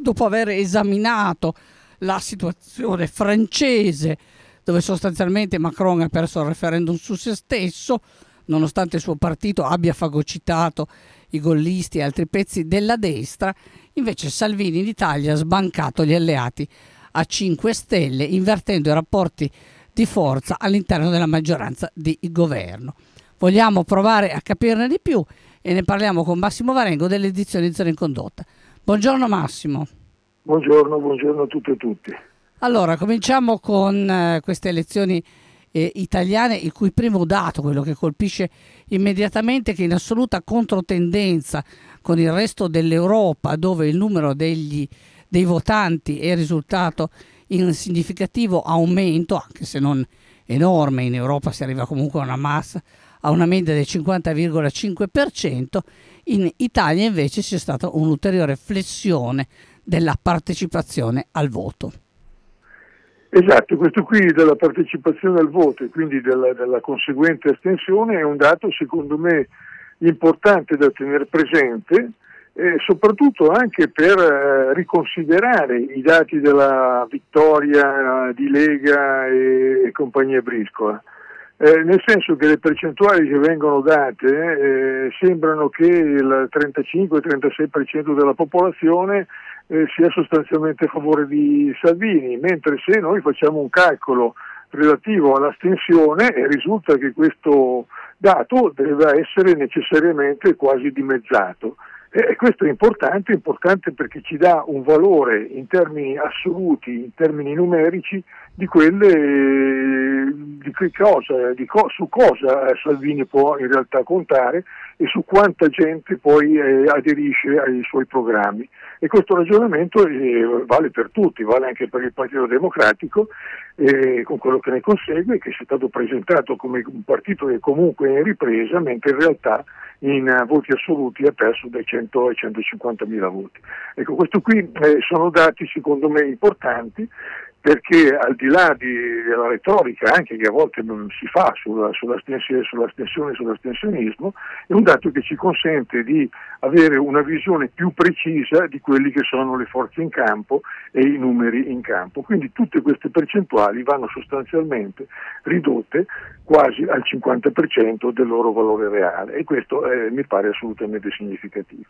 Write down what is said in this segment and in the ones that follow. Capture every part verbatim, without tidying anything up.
dopo aver esaminato la situazione francese, dove sostanzialmente Macron ha perso il referendum su se stesso, nonostante il suo partito abbia fagocitato i gollisti e altri pezzi della destra, invece Salvini in Italia ha sbancato gli alleati a cinque Stelle, invertendo i rapporti di forza all'interno della maggioranza di governo. Vogliamo provare a capirne di più e ne parliamo con Massimo Varengo delle edizioni Zero in Condotta. Buongiorno Massimo. Buongiorno, buongiorno a tutte e tutti. Allora, cominciamo con eh, queste elezioni eh, italiane, il cui primo dato, quello che colpisce immediatamente, che in assoluta controtendenza con il resto dell'Europa, dove il numero degli, dei votanti è risultato in significativo aumento, anche se non enorme, in Europa si arriva comunque a una massa, a una media del cinquanta virgola cinque per cento, in Italia invece c'è stata un'ulteriore flessione della partecipazione al voto. Esatto, questo qui della partecipazione al voto e quindi della, della conseguente astensione è un dato secondo me importante da tenere presente, eh, soprattutto anche per eh, riconsiderare i dati della vittoria di Lega e, e compagnia briscola. Eh, nel senso che le percentuali che vengono date eh, sembrano che il trentacinque trentasei per cento della popolazione eh, sia sostanzialmente a favore di Salvini, mentre se noi facciamo un calcolo relativo all'astensione eh, risulta che questo dato deve essere necessariamente quasi dimezzato. E questo è importante, importante perché ci dà un valore in termini assoluti, in termini numerici, di quelle di che cosa, di co- su cosa Salvini può in realtà contare e su quanta gente poi eh, aderisce ai suoi programmi. E questo ragionamento eh, vale per tutti, vale anche per il Partito Democratico, eh, con quello che ne consegue, che è stato presentato come un partito che comunque è in ripresa, mentre in realtà in uh, voti assoluti ha perso dai cento ai centocinquantamila voti. Ecco, questo qui eh, sono dati secondo me importanti, perché al di là di, della retorica anche che a volte non si fa sulla, sull'astensione, sull'astensione e sull'astensionismo, è un dato che ci consente di avere una visione più precisa di quelli che sono le forze in campo e i numeri in campo. Quindi tutte queste percentuali vanno sostanzialmente ridotte quasi al cinquanta per cento del loro valore reale e questo eh, mi pare assolutamente significativo.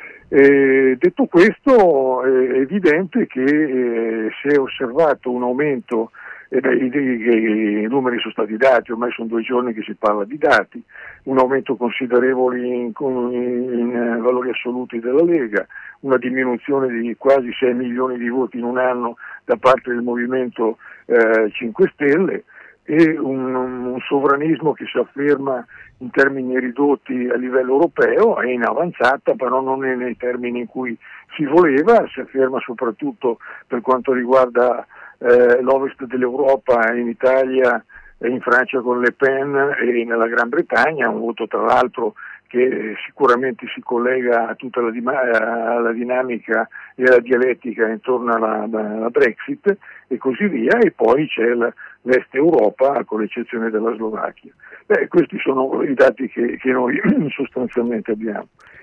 Eh, detto questo è evidente che eh, si è osservato un aumento, eh, beh, i, i, i numeri sono stati dati, ormai sono due giorni che si parla di dati, un aumento considerevole in, in, in valori assoluti della Lega, una diminuzione di quasi sei milioni di voti in un anno da parte del Movimento eh, cinque Stelle e un, un sovranismo che si afferma in termini ridotti a livello europeo, è in avanzata, però non è nei termini in cui si voleva, si afferma soprattutto per quanto riguarda eh, l'ovest dell'Europa, in Italia, in Francia con Le Pen e nella Gran Bretagna, un voto tra l'altro che sicuramente si collega a tutta la, alla dinamica e alla dialettica intorno alla, alla Brexit e così via, e poi c'è la, l'Est Europa con l'eccezione della Slovacchia. Beh, questi sono i dati che, che noi sostanzialmente abbiamo.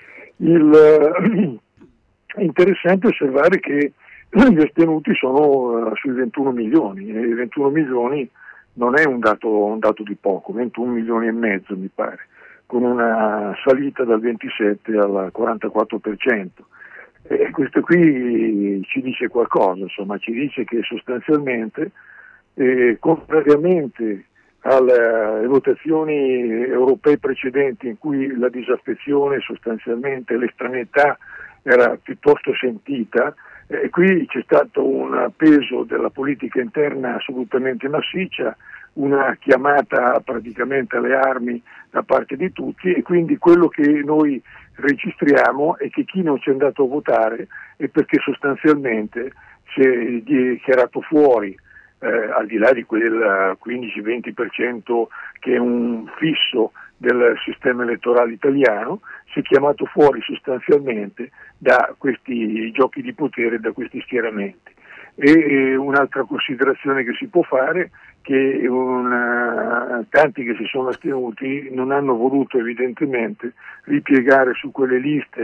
Il, è interessante osservare che gli astenuti sono uh, sui ventuno milioni e i ventuno milioni non è un dato, un dato di poco, ventuno milioni e mezzo mi pare, con una salita dal ventisette al quarantaquattro per cento. E questo qui ci dice qualcosa, insomma, ci dice che sostanzialmente, eh, contrariamente alle votazioni europee precedenti in cui la disaffezione, sostanzialmente l'estraneità era piuttosto sentita, eh, qui c'è stato un peso della politica interna assolutamente massiccia, una chiamata praticamente alle armi da parte di tutti e quindi quello che noi registriamo è che chi non ci è andato a votare è perché sostanzialmente si è dichiarato fuori, eh, al di là di quel quindici venti per cento che è un fisso del sistema elettorale italiano, si è chiamato fuori sostanzialmente da questi giochi di potere, da questi schieramenti. E eh, un'altra considerazione che si può fare che una, tanti che si sono astenuti non hanno voluto evidentemente ripiegare su quelle liste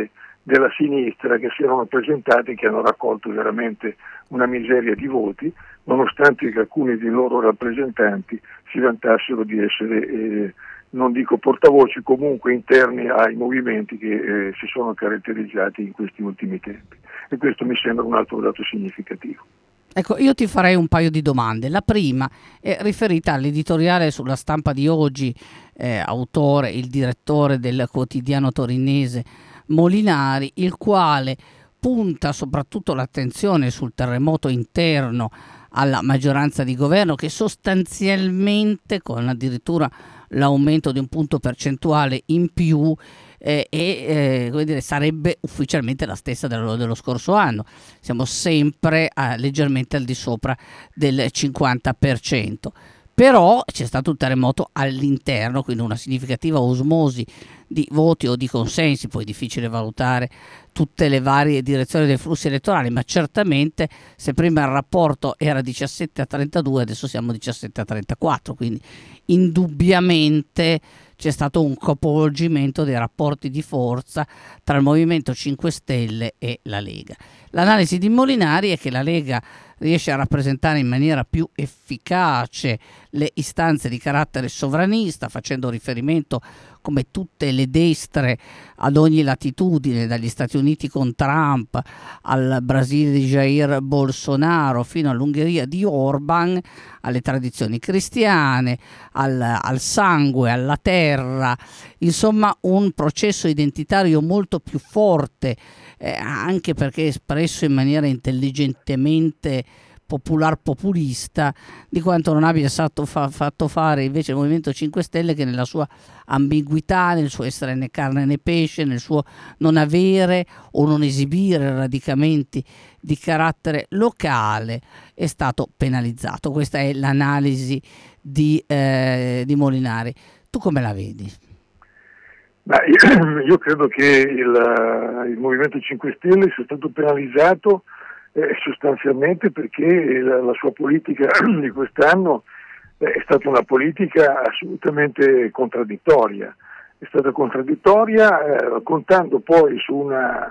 della sinistra che si erano presentati, che hanno raccolto veramente una miseria di voti, nonostante che alcuni dei loro rappresentanti si vantassero di essere, eh, non dico portavoci, comunque interni ai movimenti che eh, si sono caratterizzati in questi ultimi tempi. E questo mi sembra un altro dato significativo. Ecco, io ti farei un paio di domande. La prima è riferita all'editoriale sulla Stampa di oggi, eh, autore, il direttore del quotidiano torinese Molinari, il quale punta soprattutto l'attenzione sul terremoto interno alla maggioranza di governo, che sostanzialmente, con addirittura l'aumento di un punto percentuale in più, eh, e eh, come dire, sarebbe ufficialmente la stessa dello, dello scorso anno. Siamo sempre a, leggermente al di sopra del cinquanta per cento. Però c'è stato un terremoto all'interno, quindi una significativa osmosi di voti o di consensi, poi è difficile valutare tutte le varie direzioni dei flussi elettorali, ma certamente se prima il rapporto era diciassette a trentadue, adesso siamo diciassette a trentaquattro, quindi indubbiamente c'è stato un capovolgimento dei rapporti di forza tra il Movimento cinque Stelle e la Lega. L'analisi di Molinari è che la Lega riesce a rappresentare in maniera più efficace le istanze di carattere sovranista, facendo riferimento, come tutte le destre, ad ogni latitudine, dagli Stati Uniti con Trump al Brasile di Jair Bolsonaro fino all'Ungheria di Orban, alle tradizioni cristiane, al, al sangue, alla terra, insomma un processo identitario molto più forte, eh, anche perché espresso in maniera intelligentemente popolar populista, di quanto non abbia stato fa- fatto fare invece il Movimento cinque Stelle, che nella sua ambiguità, nel suo essere né carne né pesce, nel suo non avere o non esibire radicamenti di carattere locale, è stato penalizzato. Questa è l'analisi di, eh, di Molinari. Tu come la vedi? Ma io, io credo che il, il Movimento cinque Stelle sia stato penalizzato Eh, sostanzialmente perché la, la sua politica di quest'anno eh, è stata una politica assolutamente contraddittoria, è stata contraddittoria eh, contando poi su una,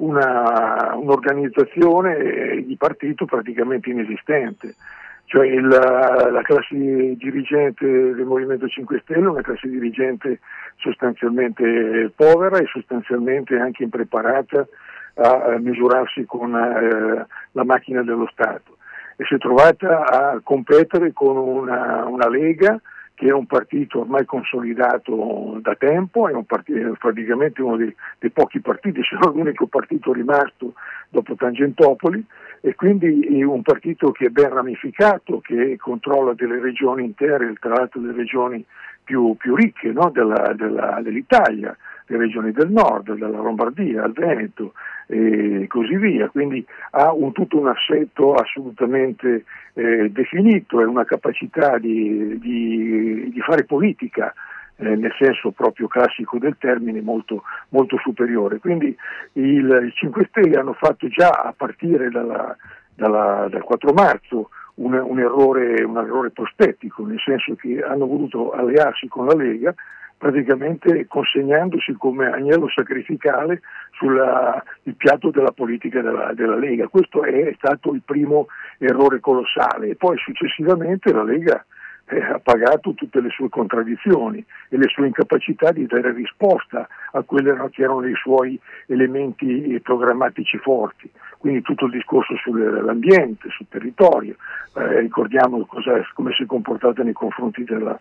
una, un'organizzazione di partito praticamente inesistente, cioè il, la classe dirigente del Movimento cinque Stelle è una classe dirigente sostanzialmente povera e sostanzialmente anche impreparata a misurarsi con eh, la macchina dello Stato, e si è trovata a competere con una, una Lega che è un partito ormai consolidato da tempo, è un partito, praticamente uno dei, dei pochi partiti, se non l'unico partito rimasto dopo Tangentopoli, e quindi un partito che è ben ramificato, che controlla delle regioni intere, tra l'altro delle regioni più, più ricche, no? della, della, dell'Italia, le regioni del nord, dalla Lombardia al Veneto e così via, quindi ha un, tutto un assetto assolutamente eh, definito e una capacità di, di, di fare politica eh, nel senso proprio classico del termine molto, molto superiore. Quindi il, i cinque Stelle hanno fatto già a partire dalla, dalla, dal quattro marzo un, un, errore, un errore prospettico, nel senso che hanno voluto allearsi con la Lega, praticamente consegnandosi come agnello sacrificale sul piatto della politica della, della Lega. Questo è stato il primo errore colossale, e poi successivamente la Lega eh, ha pagato tutte le sue contraddizioni e le sue incapacità di dare risposta a quelli che erano i suoi elementi programmatici forti. Quindi tutto il discorso sull'ambiente, sul territorio, eh, ricordiamo cosa, come si è comportata nei confronti della,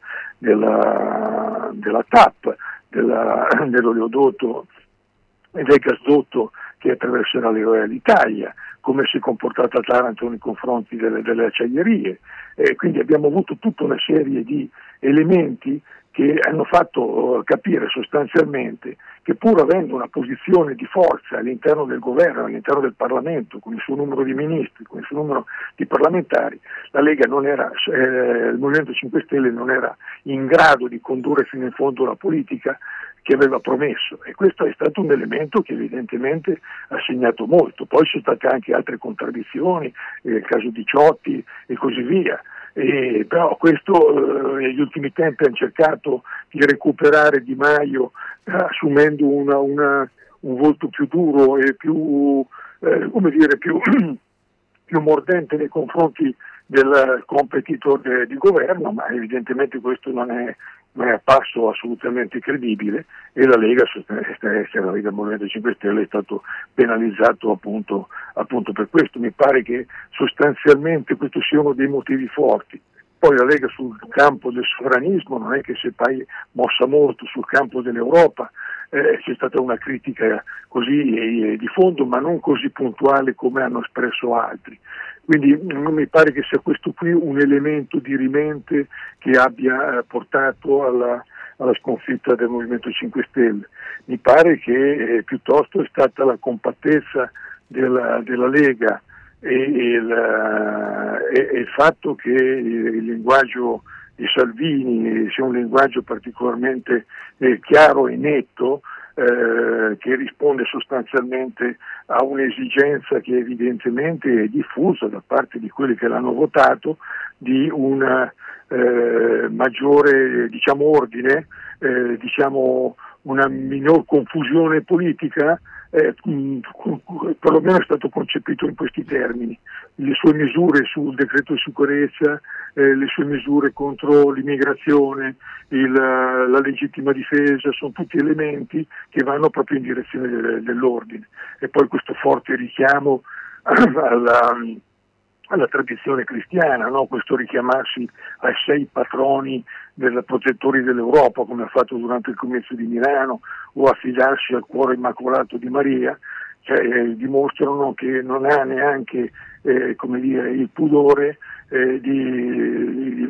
della, della T A P, della, dell'oleodotto e del gasdotto che attraverserà l'Italia, come si è comportata Taranto nei confronti delle, delle acciaierie. Eh, quindi abbiamo avuto tutta una serie di elementi che hanno fatto capire sostanzialmente che, pur avendo una posizione di forza all'interno del governo, all'interno del Parlamento, con il suo numero di ministri, con il suo numero di parlamentari, la Lega non era, eh, il Movimento cinque Stelle non era in grado di condurre fino in fondo la politica che aveva promesso, e questo è stato un elemento che evidentemente ha segnato molto. Poi ci sono state anche altre contraddizioni, eh, il caso di Ciotti e così via. Eh, però questo eh, negli ultimi tempi hanno cercato di recuperare Di Maio eh, assumendo una, una, un volto più duro e più, eh, come dire, più, più mordente nei confronti del competitor de, di governo, ma evidentemente questo non è, non è apparso assolutamente credibile, e la Lega, la Lega Movimento cinque Stelle, è stato penalizzato appunto, appunto per questo. Mi pare che sostanzialmente questo sia uno dei motivi forti. Poi la Lega sul campo del sovranismo non è che si è mossa molto, sul campo dell'Europa eh, c'è stata una critica così eh, di fondo, ma non così puntuale come hanno espresso altri. Quindi non mi pare che sia questo qui un elemento dirimente che abbia eh, portato alla, alla sconfitta del Movimento cinque Stelle. Mi pare che eh, piuttosto è stata la compattezza della, della Lega e il, e, e il fatto che il linguaggio di Salvini sia un linguaggio particolarmente eh, chiaro e netto, eh, che risponde sostanzialmente a un'esigenza che evidentemente è diffusa da parte di quelli che l'hanno votato, di un eh, maggiore, diciamo, ordine, eh, diciamo una minor confusione politica. Eh, perlomeno è stato concepito in questi termini. Le sue misure sul decreto sicurezza, eh, le sue misure contro l'immigrazione, il, la legittima difesa, sono tutti elementi che vanno proprio in direzione de, dell'ordine. E poi questo forte richiamo alla, alla tradizione cristiana, no? Questo richiamarsi ai sei patroni dei protettori dell'Europa, come ha fatto durante il comizio di Milano, o affidarsi al cuore immacolato di Maria, cioè, eh, dimostrano che non ha neanche eh, come dire, il pudore eh, di,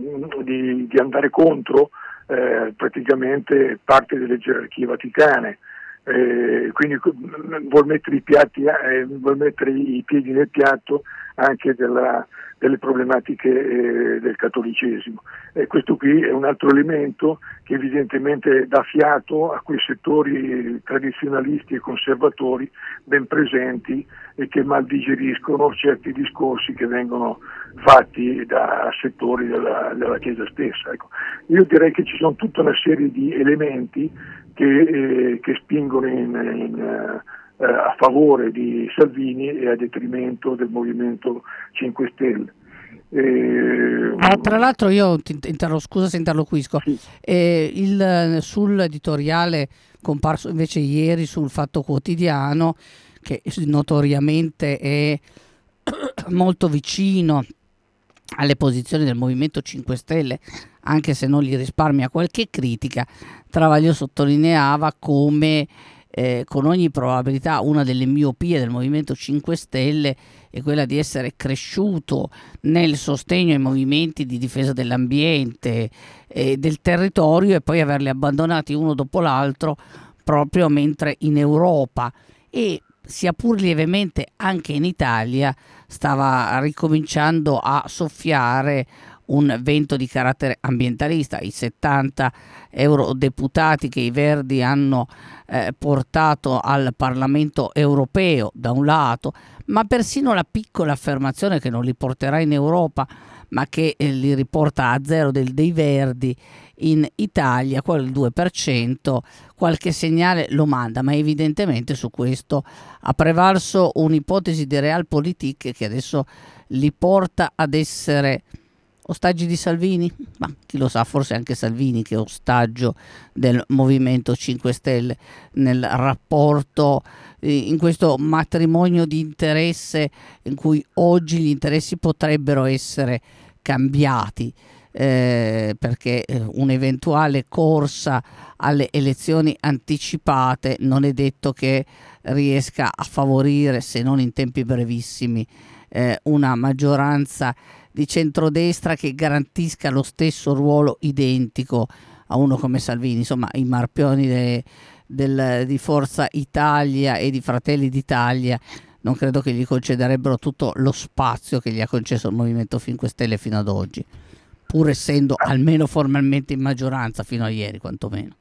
di, di andare contro eh, praticamente parte delle gerarchie vaticane. Eh, quindi vuol mettere i piatti, eh, vuol mettere i piedi nel piatto anche della, delle problematiche eh, del cattolicesimo. E questo qui è un altro elemento che evidentemente dà fiato a quei settori tradizionalisti e conservatori ben presenti e che mal digeriscono certi discorsi che vengono fatti da settori della, della Chiesa stessa. Ecco. Io direi che ci sono tutta una serie di elementi che, eh, che spingono in, in, uh, a favore di Salvini e a detrimento del Movimento cinque Stelle. Eh, ah, tra l'altro io ti interro, scusa se interloquisco, sì. eh, il, sull'editoriale comparso invece ieri sul Fatto Quotidiano, che notoriamente è molto vicino alle posizioni del Movimento cinque Stelle, anche se non gli risparmia qualche critica, Travaglio sottolineava come eh, con ogni probabilità una delle miopie del Movimento cinque Stelle è quella di essere cresciuto nel sostegno ai movimenti di difesa dell'ambiente e del territorio e poi averli abbandonati uno dopo l'altro proprio mentre in Europa e sia pur lievemente anche in Italia stava ricominciando a soffiare un vento di carattere ambientalista. I settanta eurodeputati che i Verdi hanno eh, portato al Parlamento europeo da un lato, ma persino la piccola affermazione che non li porterà in Europa ma che eh, li riporta a zero del, dei Verdi in Italia, quello il due per cento, qualche segnale lo manda, ma evidentemente su questo ha prevalso un'ipotesi di realpolitik che adesso li porta ad essere ostaggi di Salvini? Ma chi lo sa, forse anche Salvini che è ostaggio del Movimento cinque Stelle nel rapporto, eh, in questo matrimonio di interesse in cui oggi gli interessi potrebbero essere cambiati. Eh, perché eh, un'eventuale corsa alle elezioni anticipate non è detto che riesca a favorire, se non in tempi brevissimi, eh, una maggioranza di centrodestra che garantisca lo stesso ruolo identico a uno come Salvini. Insomma, i marpioni de, del, di Forza Italia e di Fratelli d'Italia non credo che gli concederebbero tutto lo spazio che gli ha concesso il Movimento cinque Stelle fino ad oggi, pur essendo almeno formalmente in maggioranza fino a ieri quantomeno.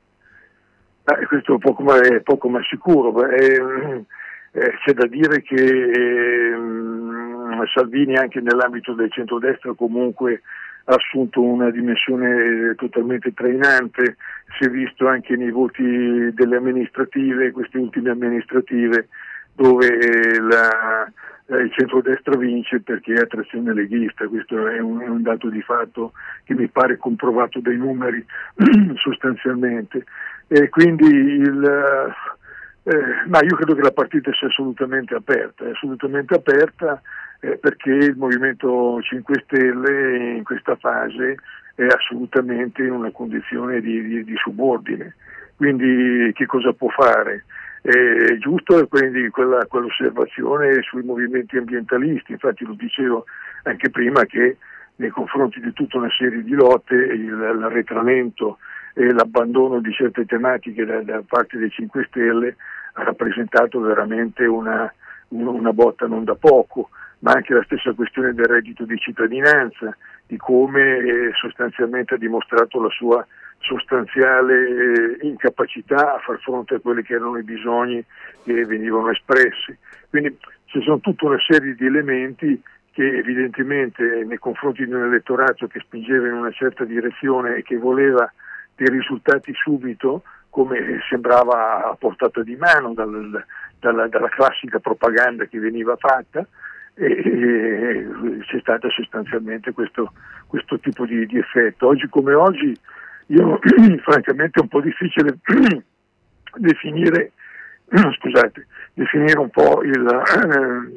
Eh, questo è poco ma, è poco ma sicuro. Eh, eh, c'è da dire che eh, Salvini anche nell'ambito del centrodestra comunque ha assunto una dimensione totalmente trainante si è visto anche nei voti delle amministrative, queste ultime amministrative, dove la, il centrodestra vince perché è a trazione leghista. Questo è un, è un dato di fatto che mi pare comprovato dai numeri sostanzialmente. E quindi il, eh, ma io credo che la partita sia assolutamente aperta, è assolutamente aperta eh, perché il Movimento cinque Stelle in questa fase è assolutamente in una condizione di, di, di subordine. Quindi che cosa può fare? È giusto quindi quella, quell'osservazione sui movimenti ambientalisti, infatti lo dicevo anche prima che nei confronti di tutta una serie di lotte il, l'arretramento e l'abbandono di certe tematiche da, da parte dei cinque Stelle ha rappresentato veramente una, una botta non da poco, ma anche la stessa questione del reddito di cittadinanza, di come eh, sostanzialmente ha dimostrato la sua sostanziale eh, incapacità a far fronte a quelli che erano i bisogni che venivano espressi. Quindi ci sono tutta una serie di elementi che evidentemente nei confronti di un elettorato che spingeva in una certa direzione e che voleva dei risultati subito, come sembrava a portata di mano dal, dalla, dalla classica propaganda che veniva fatta, e, e c'è stato sostanzialmente questo, questo tipo di, di effetto. Oggi come oggi io francamente è un po' difficile definire scusate, definire un po' il,